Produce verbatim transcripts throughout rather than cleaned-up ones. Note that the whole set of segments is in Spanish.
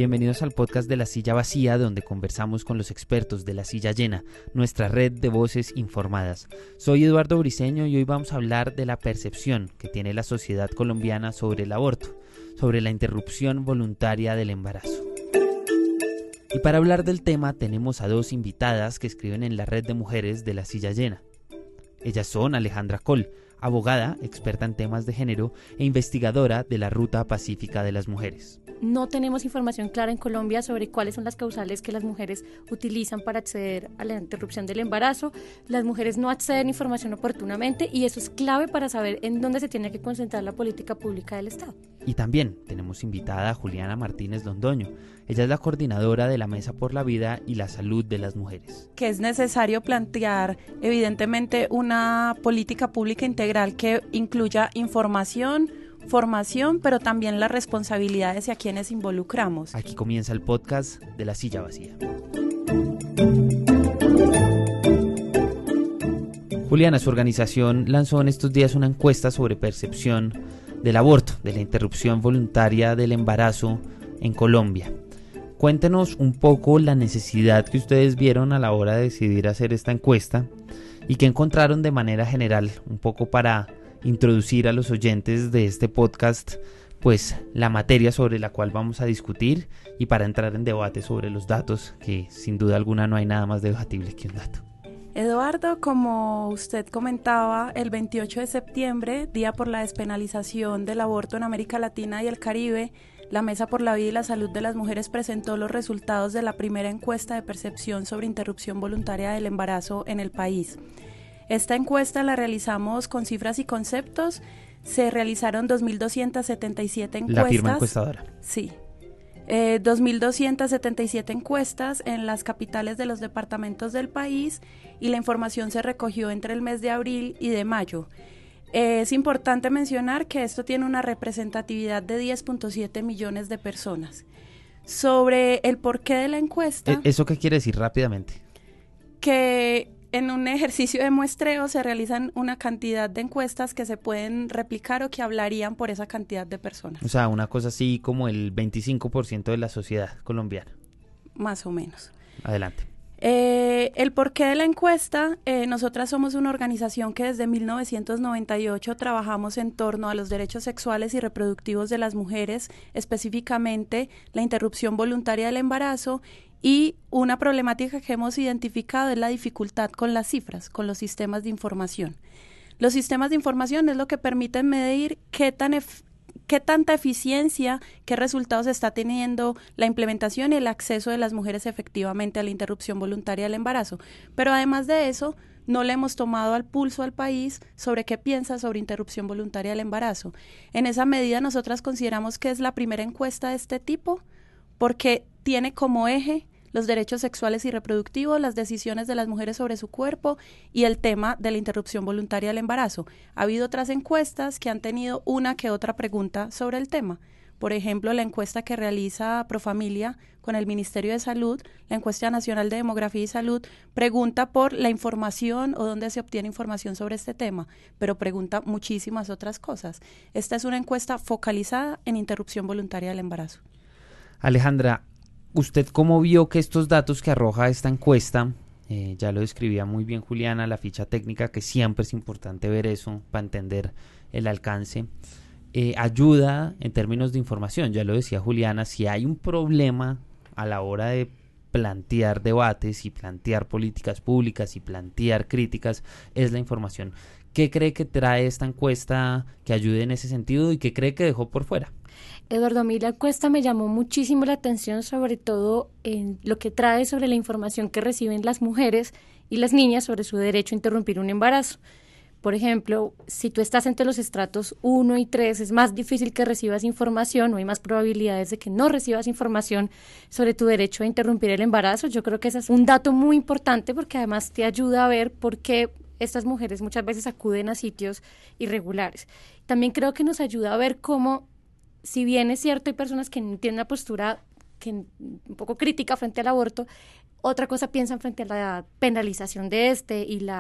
Bienvenidos al podcast de La Silla Vacía, donde conversamos con los expertos de La Silla Llena, nuestra red de voces informadas. Soy Eduardo Briceño y hoy vamos a hablar de la percepción que tiene la sociedad colombiana sobre el aborto, sobre la interrupción voluntaria del embarazo. Y para hablar del tema tenemos a dos invitadas que escriben en la red de mujeres de La Silla Llena. Ellas son Alejandra Coll, abogada, experta en temas de género e investigadora de la Ruta Pacífica de las Mujeres. No tenemos información clara en Colombia sobre cuáles son las causales que las mujeres utilizan para acceder a la interrupción del embarazo. Las mujeres no acceden a información oportunamente y eso es clave para saber en dónde se tiene que concentrar la política pública del Estado. Y también tenemos invitada a Juliana Martínez Londoño. Ella es la coordinadora de la Mesa por la Vida y la Salud de las Mujeres. Que es necesario plantear, evidentemente, una política pública integral que incluya información, formación, pero también las responsabilidades y a quienes involucramos. Aquí comienza el podcast de La Silla Vacía. Juliana, su organización lanzó en estos días una encuesta sobre percepción del aborto, de la interrupción voluntaria del embarazo en Colombia. Cuéntenos un poco la necesidad que ustedes vieron a la hora de decidir hacer esta encuesta y qué encontraron de manera general, un poco para introducir a los oyentes de este podcast pues la materia sobre la cual vamos a discutir y para entrar en debate sobre los datos, que sin duda alguna no hay nada más debatible que un dato. Eduardo, como usted comentaba, el veintiocho de septiembre, Día por la Despenalización del Aborto en América Latina y el Caribe, la Mesa por la Vida y la Salud de las Mujeres presentó los resultados de la primera encuesta de percepción sobre interrupción voluntaria del embarazo en el país. Esta encuesta la realizamos con cifras y conceptos. Se realizaron dos mil doscientas setenta y siete encuestas. La firma encuestadora. Sí. Eh, dos mil doscientas setenta y siete encuestas en las capitales de los departamentos del país y la información se recogió entre el mes de abril y de mayo. Eh, es importante mencionar que esto tiene una representatividad de diez punto siete millones de personas. Sobre el porqué de la encuesta... ¿Eso qué quiere decir rápidamente? Que en un ejercicio de muestreo se realizan una cantidad de encuestas que se pueden replicar o que hablarían por esa cantidad de personas. O sea, una cosa así como el veinticinco por ciento de la sociedad colombiana. Más o menos. Adelante. Eh, el porqué de la encuesta, eh, nosotras somos una organización que desde mil novecientos noventa y ocho trabajamos en torno a los derechos sexuales y reproductivos de las mujeres, específicamente la interrupción voluntaria del embarazo, y una problemática que hemos identificado es la dificultad con las cifras, con los sistemas de información. Los sistemas de información es lo que permiten medir qué tan ef- qué tanta eficiencia, qué resultados está teniendo la implementación y el acceso de las mujeres efectivamente a la interrupción voluntaria del embarazo. Pero además de eso, no le hemos tomado al pulso al país sobre qué piensa sobre interrupción voluntaria del embarazo. En esa medida, nosotras consideramos que es la primera encuesta de este tipo porque tiene como eje los derechos sexuales y reproductivos, las decisiones de las mujeres sobre su cuerpo y el tema de la interrupción voluntaria del embarazo. Ha habido otras encuestas que han tenido una que otra pregunta sobre el tema. Por ejemplo, la encuesta que realiza Profamilia con el Ministerio de Salud, la encuesta nacional de demografía y salud, pregunta por la información o dónde se obtiene información sobre este tema, pero pregunta muchísimas otras cosas. Esta es una encuesta focalizada en interrupción voluntaria del embarazo. Alejandra, ¿usted cómo vio que estos datos que arroja esta encuesta, eh, ya lo describía muy bien Juliana, la ficha técnica, que siempre es importante ver eso para entender el alcance, eh, ayuda en términos de información? Ya lo decía Juliana, si hay un problema a la hora de plantear debates y plantear políticas públicas y plantear críticas, es la información. ¿Qué cree que trae esta encuesta que ayude en ese sentido y qué cree que dejó por fuera? Eduardo, a mí la encuesta me llamó muchísimo la atención, sobre todo en lo que trae sobre la información que reciben las mujeres y las niñas sobre su derecho a interrumpir un embarazo. Por ejemplo, si tú estás entre los estratos uno y tres, es más difícil que recibas información o hay más probabilidades de que no recibas información sobre tu derecho a interrumpir el embarazo. Yo creo que ese es un dato muy importante porque además te ayuda a ver por qué estas mujeres muchas veces acuden a sitios irregulares. También creo que nos ayuda a ver cómo, si bien es cierto, hay personas que tienen una postura que, un poco crítica frente al aborto, otra cosa piensan frente a la penalización de este y la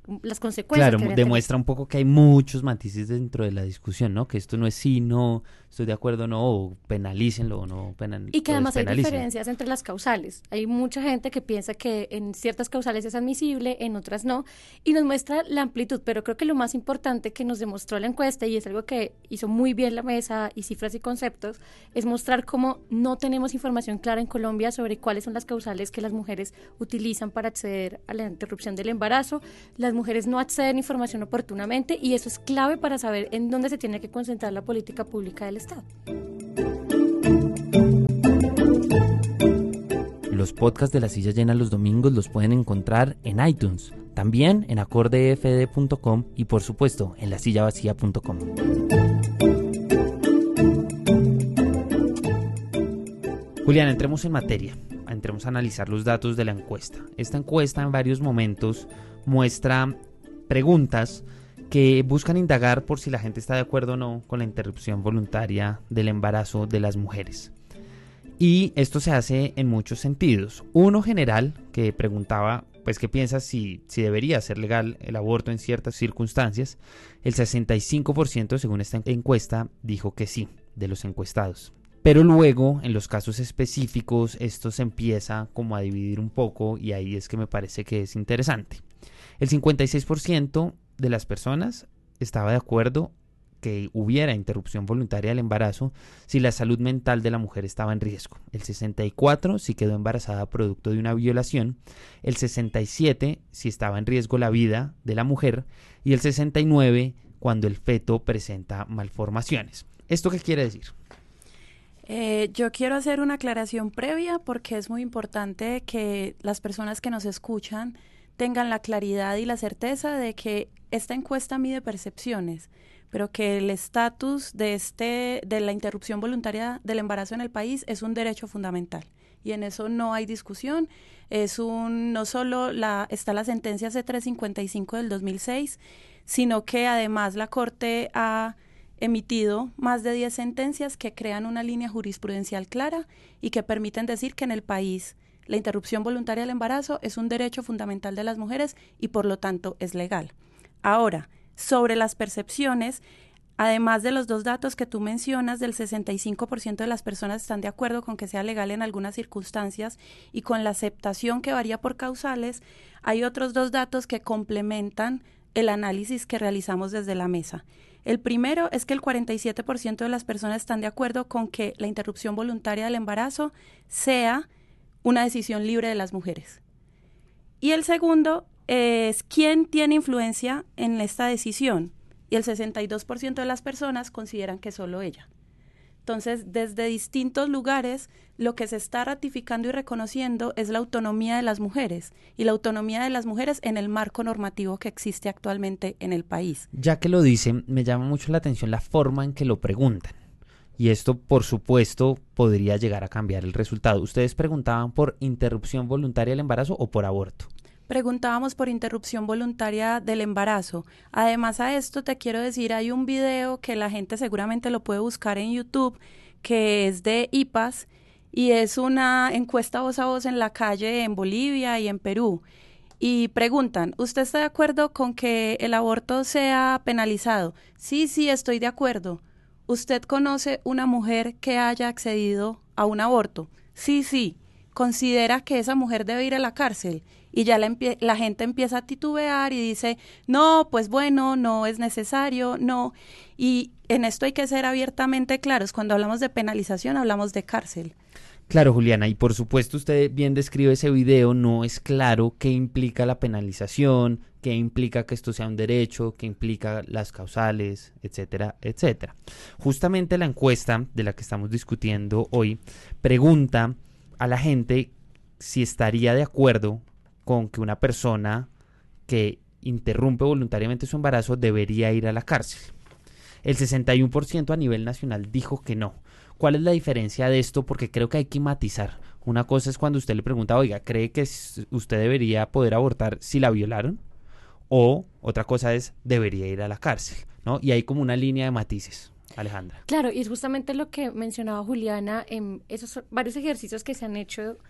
las consecuencias. Claro, demuestra un poco que hay muchos matices dentro de la discusión, ¿no? Que esto no es sí, no, estoy de acuerdo, no, o penalícenlo o no penalicen. Y que además hay diferencias entre las causales. Hay mucha gente que piensa que en ciertas causales es admisible, en otras no, y nos muestra la amplitud, pero creo que lo más importante que nos demostró la encuesta, y es algo que hizo muy bien la mesa, y cifras y conceptos, es mostrar cómo no tenemos información clara en Colombia sobre cuáles son las causales que las mujeres utilizan para acceder a la interrupción del embarazo. Las mujeres no acceden a información oportunamente y eso es clave para saber en dónde se tiene que concentrar la política pública del Estado. Los podcasts de La Silla Llena los domingos los pueden encontrar en iTunes, también en acorde f d punto com y por supuesto en la silla vacía punto com. Julián, entremos en materia, entremos a analizar los datos de la encuesta. Esta encuesta en varios momentos muestra preguntas que buscan indagar por si la gente está de acuerdo o no con la interrupción voluntaria del embarazo de las mujeres. Y esto se hace en muchos sentidos. Uno general, que preguntaba, pues, ¿qué piensas si, si debería ser legal el aborto en ciertas circunstancias? El sesenta y cinco por ciento, según esta encuesta, dijo que sí, de los encuestados. Pero luego, en los casos específicos, esto se empieza como a dividir un poco y ahí es que me parece que es interesante. El cincuenta y seis por ciento de las personas estaba de acuerdo que hubiera interrupción voluntaria del embarazo si la salud mental de la mujer estaba en riesgo. El sesenta y cuatro por ciento si quedó embarazada producto de una violación, el sesenta y siete por ciento si estaba en riesgo la vida de la mujer y el sesenta y nueve por ciento cuando el feto presenta malformaciones. ¿Esto qué quiere decir? Eh, yo quiero hacer una aclaración previa porque es muy importante que las personas que nos escuchan tengan la claridad y la certeza de que esta encuesta mide percepciones, pero que el estatus de este de la interrupción voluntaria del embarazo en el país es un derecho fundamental y en eso no hay discusión. Es un no solo la está la sentencia C trescientos cincuenta y cinco del dos mil seis, sino que además la Corte ha emitido más de diez sentencias que crean una línea jurisprudencial clara y que permiten decir que en el país la interrupción voluntaria del embarazo es un derecho fundamental de las mujeres y por lo tanto es legal. Ahora, sobre las percepciones, además de los dos datos que tú mencionas, del sesenta y cinco por ciento de las personas están de acuerdo con que sea legal en algunas circunstancias y con la aceptación que varía por causales, hay otros dos datos que complementan el análisis que realizamos desde la mesa. El primero es que el cuarenta y siete por ciento de las personas están de acuerdo con que la interrupción voluntaria del embarazo sea una decisión libre de las mujeres. Y el segundo es quién tiene influencia en esta decisión. Y el sesenta y dos por ciento de las personas consideran que solo ella. Entonces, desde distintos lugares, lo que se está ratificando y reconociendo es la autonomía de las mujeres y la autonomía de las mujeres en el marco normativo que existe actualmente en el país. Ya que lo dicen, me llama mucho la atención la forma en que lo preguntan. Y esto, por supuesto, podría llegar a cambiar el resultado. ¿Ustedes preguntaban por interrupción voluntaria del embarazo o por aborto? Preguntábamos por interrupción voluntaria del embarazo. Además a esto te quiero decir, hay un video que la gente seguramente lo puede buscar en YouTube, que es de I P A S y es una encuesta voz a voz en la calle en Bolivia y en Perú. Y preguntan, ¿usted está de acuerdo con que el aborto sea penalizado? Sí, sí, estoy de acuerdo. ¿Usted conoce una mujer que haya accedido a un aborto? Sí, sí. ¿Considera que esa mujer debe ir a la cárcel? Y ya la, empie- la gente empieza a titubear y dice, no, pues bueno, no es necesario, no. Y en esto hay que ser abiertamente claros. Cuando hablamos de penalización, hablamos de cárcel. Claro, Juliana, y por supuesto usted bien describe ese video, no es claro qué implica la penalización, qué implica que esto sea un derecho, qué implica las causales, etcétera, etcétera. Justamente la encuesta de la que estamos discutiendo hoy pregunta a la gente si estaría de acuerdo con que una persona que interrumpe voluntariamente su embarazo debería ir a la cárcel. El sesenta y uno por ciento a nivel nacional dijo que no. ¿Cuál es la diferencia de esto? Porque creo que hay que matizar. Una cosa es cuando usted le pregunta, oiga, ¿cree que usted debería poder abortar si la violaron? O otra cosa es, debería ir a la cárcel, ¿no? Y hay como una línea de matices. Alejandra. Claro, y es justamente lo que mencionaba Juliana, en esos varios ejercicios que se han hecho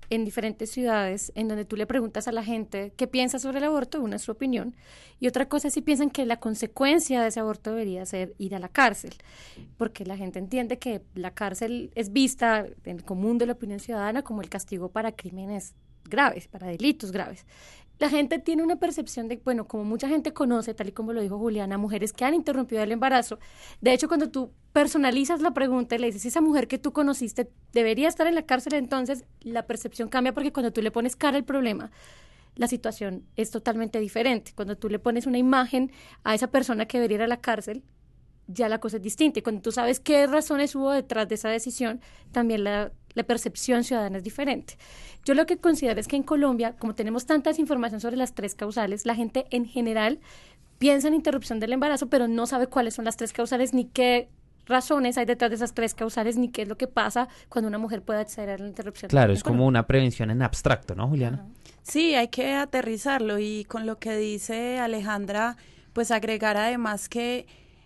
en diferentes ciudades en donde tú le preguntas a la gente qué piensa sobre el aborto, una es su opinión, y otra cosa es si piensan que la consecuencia de ese aborto debería ser ir a la cárcel, porque la gente entiende que la cárcel es vista en el común de la opinión ciudadana como el castigo para crímenes graves, para delitos graves. La gente tiene una percepción de, bueno, como mucha gente conoce, tal y como lo dijo Juliana, mujeres que han interrumpido el embarazo. De hecho, cuando tú personalizas la pregunta y le dices, esa mujer que tú conociste debería estar en la cárcel, entonces la percepción cambia, porque cuando tú le pones cara al problema, la situación es totalmente diferente. Cuando tú le pones una imagen a esa persona que debería ir a la cárcel, ya la cosa es distinta. Y cuando tú sabes qué razones hubo detrás de esa decisión, también la, la percepción ciudadana es diferente. Yo lo que considero es que en Colombia, como tenemos tanta información sobre las tres causales, la gente en general piensa en interrupción del embarazo, pero no sabe cuáles son las tres causales, ni qué razones hay detrás de esas tres causales, ni qué es lo que pasa cuando una mujer puede acceder a la interrupción. Claro, es como una prevención en abstracto, ¿no, Juliana? Ajá. Sí, hay que aterrizarlo, y con lo que dice Alejandra, pues agregar además que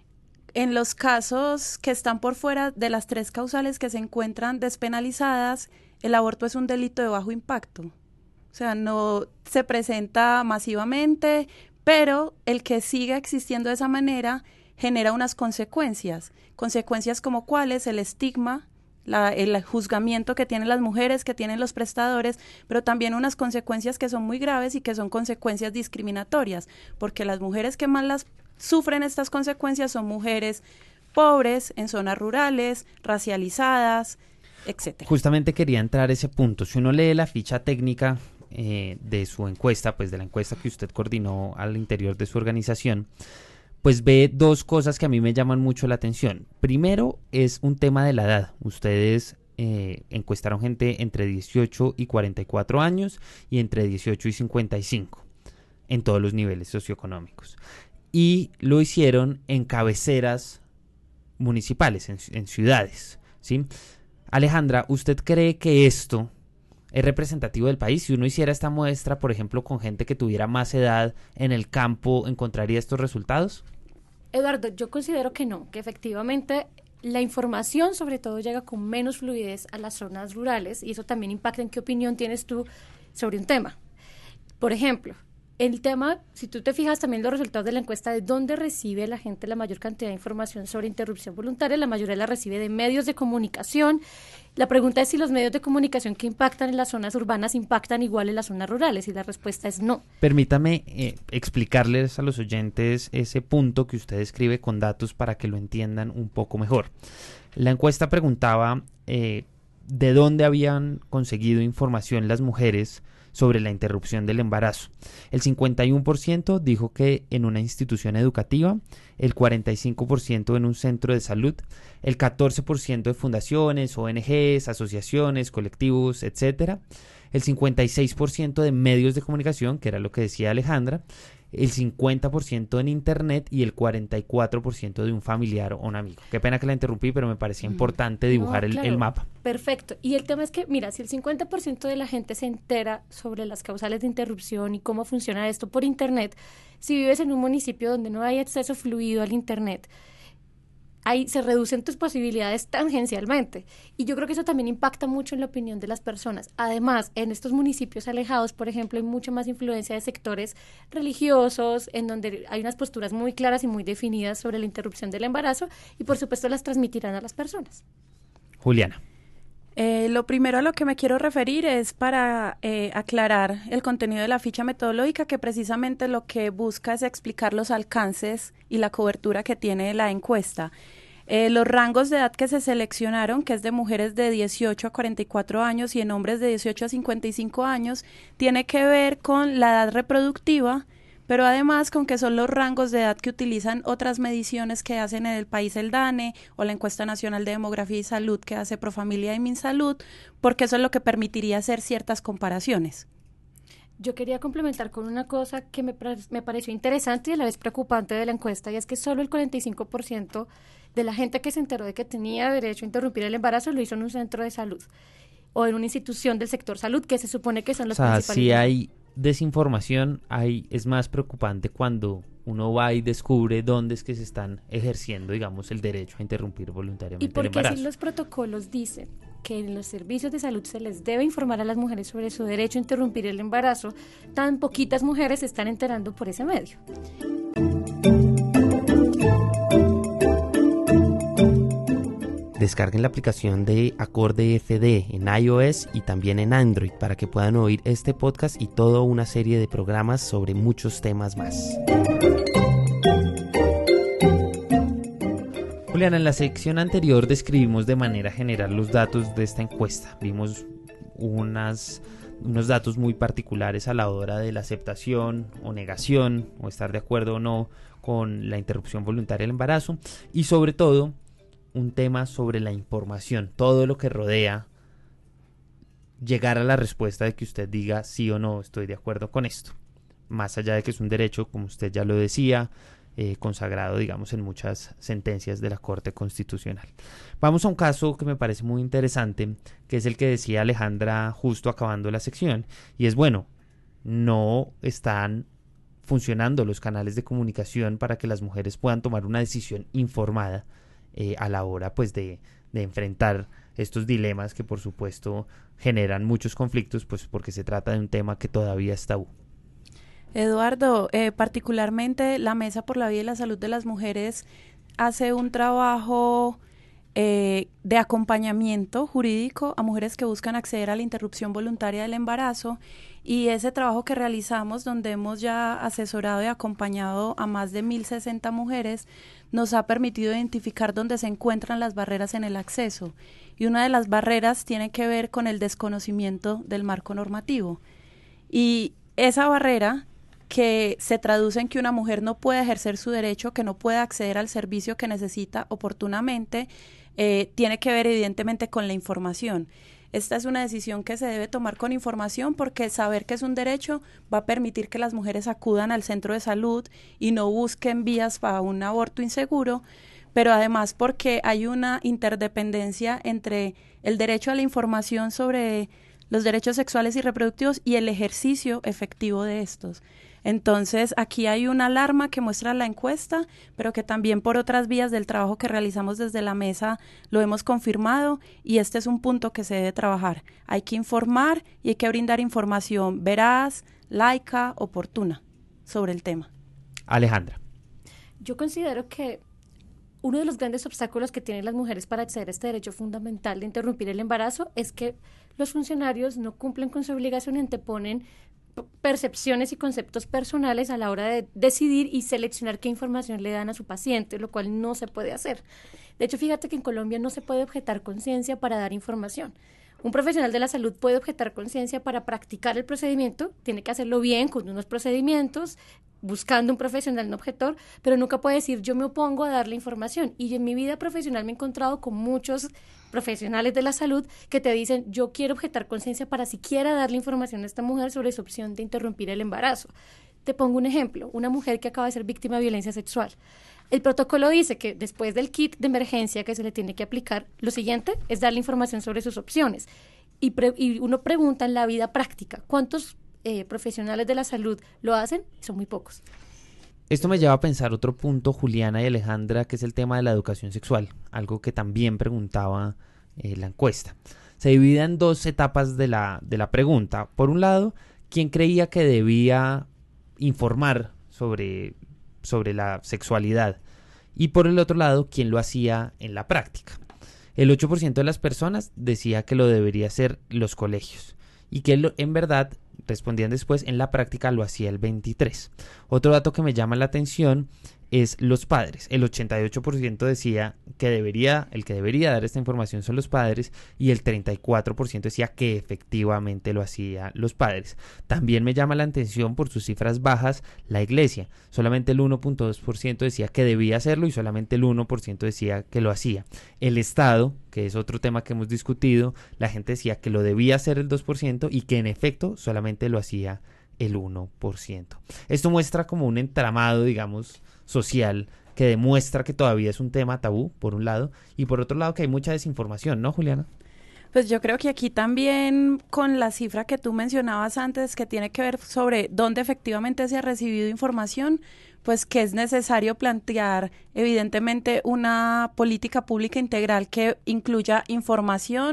en los casos que están por fuera de las tres causales que se encuentran despenalizadas, el aborto es un delito de bajo impacto. O sea, no se presenta masivamente, pero el que siga existiendo de esa manera genera unas consecuencias. Consecuencias como cuáles, el estigma, la, el juzgamiento que tienen las mujeres, que tienen los prestadores, pero también unas consecuencias que son muy graves y que son consecuencias discriminatorias, porque las mujeres que más las sufren estas consecuencias son mujeres pobres, en zonas rurales, racializadas, etcétera. Justamente quería entrar a ese punto. Si uno lee la ficha técnica eh, de su encuesta, pues de la encuesta que usted coordinó al interior de su organización, pues ve dos cosas que a mí me llaman mucho la atención. Primero es un tema de la edad. Ustedes eh, encuestaron gente entre dieciocho y cuarenta y cuatro años y entre dieciocho y cincuenta y cinco en todos los niveles socioeconómicos. Y lo hicieron en cabeceras municipales, en, en ciudades, ¿sí? Alejandra, ¿usted cree que esto es representativo del país? Si uno hiciera esta muestra, por ejemplo, con gente que tuviera más edad en el campo, ¿encontraría estos resultados? Eduardo, yo considero que no, que efectivamente la información sobre todo llega con menos fluidez a las zonas rurales, y eso también impacta en qué opinión tienes tú sobre un tema. Por ejemplo, el tema, si tú te fijas también los resultados de la encuesta de dónde recibe la gente la mayor cantidad de información sobre interrupción voluntaria, la mayoría la recibe de medios de comunicación. La pregunta es si los medios de comunicación que impactan en las zonas urbanas impactan igual en las zonas rurales, y la respuesta es no. Permítame eh, explicarles a los oyentes ese punto que usted escribe con datos para que lo entiendan un poco mejor. La encuesta preguntaba eh, de dónde habían conseguido información las mujeres sobre la interrupción del embarazo. El cincuenta y uno por ciento dijo que en una institución educativa, el cuarenta y cinco por ciento en un centro de salud, el catorce por ciento de fundaciones, O N Ges, asociaciones, colectivos, etcétera, el cincuenta y seis por ciento de medios de comunicación, que era lo que decía Alejandra, el cincuenta por ciento en internet y el cuarenta y cuatro por ciento de un familiar o un amigo. Qué pena que la interrumpí, pero me parecía importante dibujar no, claro, el, el mapa. Perfecto. Y el tema es que, mira, si el cincuenta por ciento de la gente se entera sobre las causales de interrupción y cómo funciona esto por internet, si vives en un municipio donde no hay acceso fluido al internet, ahí se reducen tus posibilidades tangencialmente. Y yo creo que eso también impacta mucho en la opinión de las personas. Además, en estos municipios alejados, por ejemplo, hay mucha más influencia de sectores religiosos, en donde hay unas posturas muy claras y muy definidas sobre la interrupción del embarazo, y por supuesto las transmitirán a las personas. Juliana. Eh, lo primero a lo que me quiero referir es para eh, aclarar el contenido de la ficha metodológica, que precisamente lo que busca es explicar los alcances y la cobertura que tiene la encuesta. Eh, los rangos de edad que se seleccionaron, que es de mujeres de dieciocho a cuarenta y cuatro años y en hombres de dieciocho a cincuenta y cinco años, tiene que ver con la edad reproductiva, pero además con que son los rangos de edad que utilizan otras mediciones que hacen en el país el DANE o la Encuesta Nacional de Demografía y Salud que hace Profamilia y Minsalud, porque eso es lo que permitiría hacer ciertas comparaciones. Yo quería complementar con una cosa que me, me pareció interesante y a la vez preocupante de la encuesta, y es que solo el cuarenta y cinco por ciento de la gente que se enteró de que tenía derecho a interrumpir el embarazo lo hizo en un centro de salud o en una institución del sector salud, que se supone que son los o sea, principales. Si hay desinformación, hay, es más preocupante cuando uno va y descubre dónde es que se están ejerciendo, digamos, el derecho a interrumpir voluntariamente y porque el embarazo. así los protocolos dicen. que en los servicios de salud se les debe informar a las mujeres sobre su derecho a interrumpir el embarazo, tan poquitas mujeres se están enterando por ese medio. Descarguen la aplicación de Acorde F D en iOS y también en Android para que puedan oír este podcast y toda una serie de programas sobre muchos temas más. Juliana, en la sección anterior describimos de manera general los datos de esta encuesta. Vimos unas, unos datos muy particulares a la hora de la aceptación o negación o estar de acuerdo o no con la interrupción voluntaria del embarazo y sobre todo un tema sobre la información, todo lo que rodea llegar a la respuesta de que usted diga sí o no estoy de acuerdo con esto, más allá de que es un derecho, como usted ya lo decía, eh, consagrado digamos en muchas sentencias de la Corte Constitucional. Vamos a un caso que me parece muy interesante, que es el que decía Alejandra justo acabando la sección, y es bueno, no están funcionando los canales de comunicación para que las mujeres puedan tomar una decisión informada Eh, a la hora pues de, de enfrentar estos dilemas que por supuesto generan muchos conflictos, pues porque se trata de un tema que todavía es tabú. Eduardo, eh, particularmente la Mesa por la Vida y la Salud de las Mujeres hace un trabajo eh, de acompañamiento jurídico a mujeres que buscan acceder a la interrupción voluntaria del embarazo, y ese trabajo que realizamos, donde hemos ya asesorado y acompañado a más de mil sesenta mujeres, nos ha permitido identificar dónde se encuentran las barreras en el acceso. Y una de las barreras tiene que ver con el desconocimiento del marco normativo. Y esa barrera, que se traduce en que una mujer no puede ejercer su derecho, que no puede acceder al servicio que necesita oportunamente, eh, tiene que ver evidentemente con la información. Esta es una decisión que se debe tomar con información, porque saber que es un derecho va a permitir que las mujeres acudan al centro de salud y no busquen vías para un aborto inseguro, pero además porque hay una interdependencia entre el derecho a la información sobre los derechos sexuales y reproductivos y el ejercicio efectivo de estos. Entonces, aquí hay una alarma que muestra la encuesta, pero que también por otras vías del trabajo que realizamos desde la mesa lo hemos confirmado, y este es un punto que se debe trabajar. Hay que informar y hay que brindar información veraz, laica, oportuna sobre el tema. Alejandra. Yo considero que uno de los grandes obstáculos que tienen las mujeres para acceder a este derecho fundamental de interrumpir el embarazo es que los funcionarios no cumplen con su obligación y anteponen percepciones y conceptos personales a la hora de decidir y seleccionar qué información le dan a su paciente, lo cual no se puede hacer. De hecho, fíjate que en Colombia no se puede objetar conciencia para dar información. Un profesional de la salud puede objetar conciencia para practicar el procedimiento, tiene que hacerlo bien, con unos procedimientos, buscando un profesional no objetor, pero nunca puede decir yo me opongo a darle información. Y en mi vida profesional me he encontrado con muchos profesionales de la salud que te dicen yo quiero objetar conciencia para siquiera darle información a esta mujer sobre su opción de interrumpir el embarazo. Te pongo un ejemplo, una mujer que acaba de ser víctima de violencia sexual. El protocolo dice que después del kit de emergencia que se le tiene que aplicar, lo siguiente es darle información sobre sus opciones. Y, pre- y uno pregunta en la vida práctica, ¿cuántos eh, profesionales de la salud lo hacen? Son muy pocos. Esto me lleva a pensar otro punto, Juliana y Alejandra, que es el tema de la educación sexual, algo que también preguntaba eh, la encuesta. Se divide en dos etapas de la, de la pregunta. Por un lado, ¿quién creía que debía informar sobre, sobre la sexualidad? Y por el otro lado, ¿quién lo hacía en la práctica? El ocho por ciento de las personas decía que lo debería hacer los colegios y que lo, en verdad, respondían después, en la práctica lo hacía el veintitrés por ciento. Otro dato que me llama la atención es los padres. El ochenta y ocho por ciento decía que debería, el que debería dar esta información son los padres, y el treinta y cuatro por ciento decía que efectivamente lo hacían los padres. También me llama la atención por sus cifras bajas la iglesia. Solamente el uno punto dos por ciento decía que debía hacerlo y solamente el uno por ciento decía que lo hacía. El Estado, que es otro tema que hemos discutido, la gente decía que lo debía hacer el dos por ciento y que en efecto solamente lo hacía el uno por ciento. Esto muestra como un entramado, digamos, social que demuestra que todavía es un tema tabú, por un lado, y por otro lado que hay mucha desinformación, ¿no, Juliana? Pues yo creo que aquí también con la cifra que tú mencionabas antes, que tiene que ver sobre dónde efectivamente se ha recibido información, pues que es necesario plantear evidentemente una política pública integral que incluya información,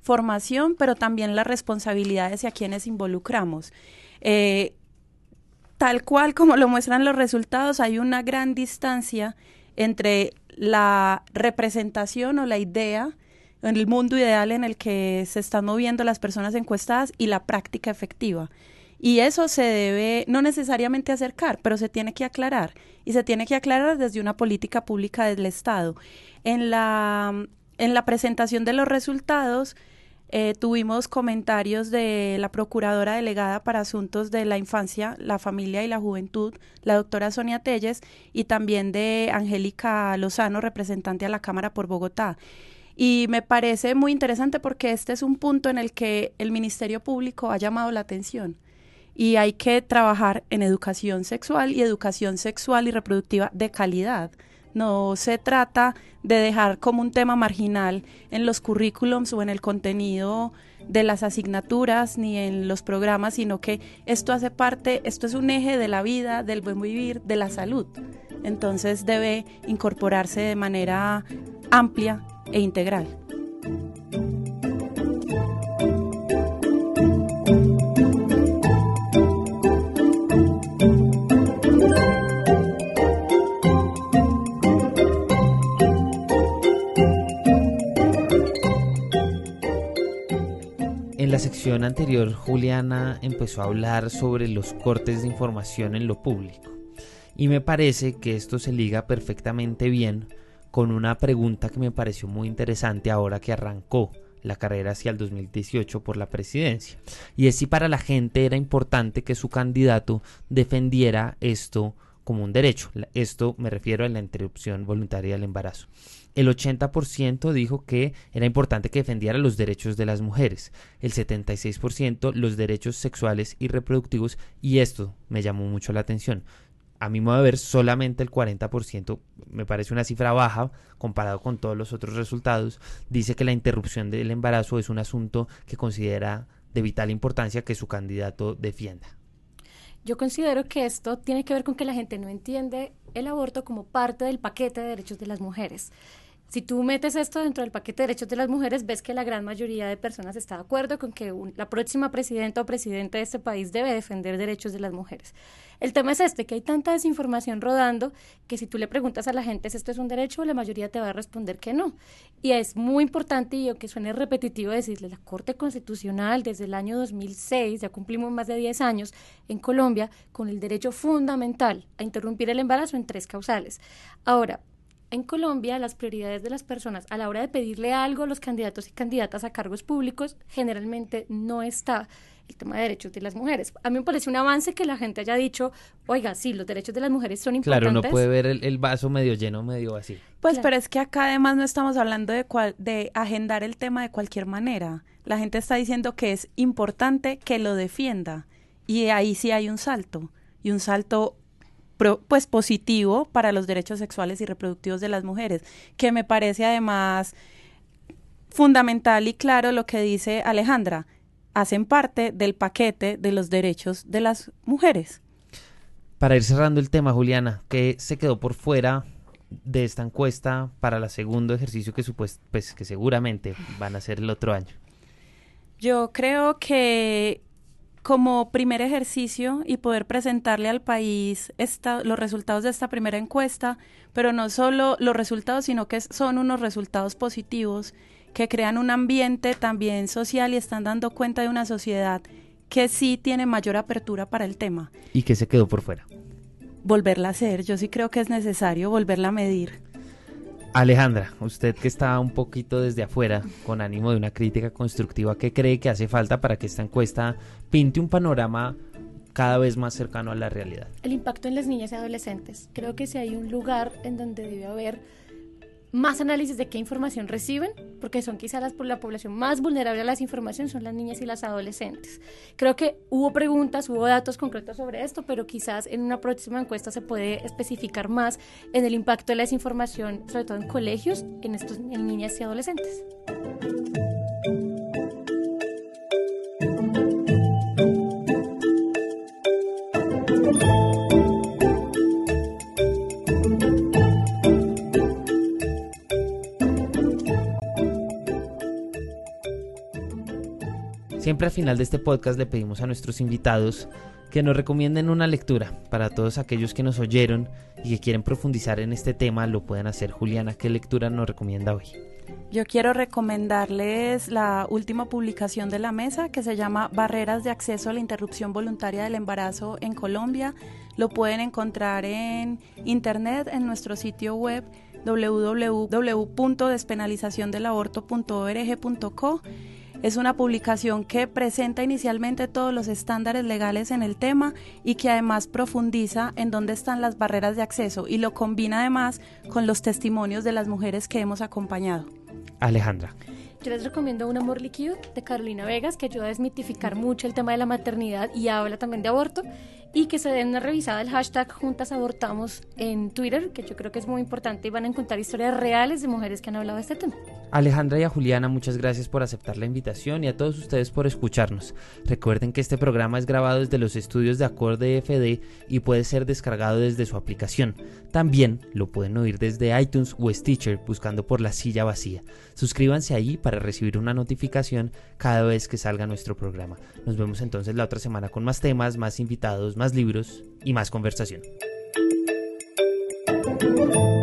formación, pero también las responsabilidades y a quienes involucramos. Eh, tal cual como lo muestran los resultados, hay una gran distancia entre la representación o la idea, en el mundo ideal en el que se están moviendo las personas encuestadas y la práctica efectiva. Y eso se debe no necesariamente acercar, pero se tiene que aclarar. Y se tiene que aclarar desde una política pública del Estado. En la, en la presentación de los resultados eh, tuvimos comentarios de la Procuradora Delegada para Asuntos de la Infancia, la Familia y la Juventud, la doctora Sonia Telles, y también de Angélica Lozano, representante a la Cámara por Bogotá. Y me parece muy interesante porque este es un punto en el que el Ministerio Público ha llamado la atención y hay que trabajar en educación sexual y educación sexual y reproductiva de calidad. No se trata de dejar como un tema marginal en los currículums o en el contenido de las asignaturas ni en los programas, sino que esto hace parte, esto es un eje de la vida, del buen vivir, de la salud. Entonces debe incorporarse de manera amplia e integral. En la sección anterior, Juliana empezó a hablar sobre los cortes de información en lo público y me parece que esto se liga perfectamente bien con una pregunta que me pareció muy interesante ahora que arrancó la carrera hacia el dos mil dieciocho por la presidencia, y es si para la gente era importante que su candidato defendiera esto como un derecho. Esto me refiero a la interrupción voluntaria del embarazo. El ochenta por ciento dijo que era importante que defendiera los derechos de las mujeres, el setenta y seis por ciento los derechos sexuales y reproductivos, y esto me llamó mucho la atención. A mi modo de ver, solamente el cuarenta por ciento, me parece una cifra baja comparado con todos los otros resultados, dice que la interrupción del embarazo es un asunto que considera de vital importancia que su candidato defienda. Yo considero que esto tiene que ver con que la gente no entiende el aborto como parte del paquete de derechos de las mujeres. Si tú metes esto dentro del paquete de derechos de las mujeres, ves que la gran mayoría de personas está de acuerdo con que un, la próxima presidenta o presidente de este país debe defender derechos de las mujeres. El tema es este, que hay tanta desinformación rodando que si tú le preguntas a la gente si esto es un derecho, la mayoría te va a responder que no. Y es muy importante, y aunque suene repetitivo decirle, la Corte Constitucional desde el año dos mil seis, ya cumplimos más de diez años en Colombia, con el derecho fundamental a interrumpir el embarazo en tres causales. Ahora, en Colombia, las prioridades de las personas a la hora de pedirle algo a los candidatos y candidatas a cargos públicos generalmente no está el tema de derechos de las mujeres. A mí me parece un avance que la gente haya dicho, oiga, sí, los derechos de las mujeres son importantes. Claro, uno puede ver el, el vaso medio lleno, medio vacío. Pues, claro. Pero es que acá además no estamos hablando de, cual, de agendar el tema de cualquier manera. La gente está diciendo que es importante que lo defienda. Y ahí sí hay un salto. Y un salto Pro, pues positivo para los derechos sexuales y reproductivos de las mujeres, que me parece además fundamental y claro lo que dice Alejandra, hacen parte del paquete de los derechos de las mujeres. Para ir cerrando el tema, Juliana, ¿qué se quedó por fuera de esta encuesta para el segundo ejercicio que, supuest, pues, que seguramente van a hacer el otro año? Yo creo que como primer ejercicio y poder presentarle al país esta, los resultados de esta primera encuesta, pero no solo los resultados, sino que son unos resultados positivos que crean un ambiente también social y están dando cuenta de una sociedad que sí tiene mayor apertura para el tema. ¿Y qué se quedó por fuera? Volverla a hacer, yo sí creo que es necesario volverla a medir. Alejandra, usted que está un poquito desde afuera, con ánimo de una crítica constructiva, ¿qué cree que hace falta para que esta encuesta pinte un panorama cada vez más cercano a la realidad? El impacto en las niñas y adolescentes. Creo que si hay un lugar en donde debe haber más análisis de qué información reciben, porque son quizás las, la población más vulnerable a la desinformación, son las niñas y las adolescentes. Creo que hubo preguntas, hubo datos concretos sobre esto, pero quizás en una próxima encuesta se puede especificar más en el impacto de la desinformación, sobre todo en colegios, en, estos, en niñas y adolescentes. Siempre al final de este podcast le pedimos a nuestros invitados que nos recomienden una lectura. Para todos aquellos que nos oyeron y que quieren profundizar en este tema, lo pueden hacer. Juliana, ¿qué lectura nos recomienda hoy? Yo quiero recomendarles la última publicación de la mesa, que se llama Barreras de acceso a la interrupción voluntaria del embarazo en Colombia. Lo pueden encontrar en internet, en nuestro sitio web doble u doble u doble u punto despenalización del aborto punto org punto co. Es una publicación que presenta inicialmente todos los estándares legales en el tema y que además profundiza en dónde están las barreras de acceso y lo combina además con los testimonios de las mujeres que hemos acompañado. Alejandra. Yo les recomiendo Un amor líquido de Carolina Vegas, que ayuda a desmitificar mucho el tema de la maternidad y habla también de aborto, y que se den una revisada el hashtag Juntas Abortamos en Twitter, que yo creo que es muy importante y van a encontrar historias reales de mujeres que han hablado de este tema. Alejandra y a Juliana, muchas gracias por aceptar la invitación y a todos ustedes por escucharnos. Recuerden que este programa es grabado desde los estudios de Acorde F D y puede ser descargado desde su aplicación. También lo pueden oír desde iTunes o Stitcher buscando por La Silla Vacía. Suscríbanse ahí para recibir una notificación cada vez que salga nuestro programa. Nos vemos entonces la otra semana con más temas, más invitados, más libros y más conversación.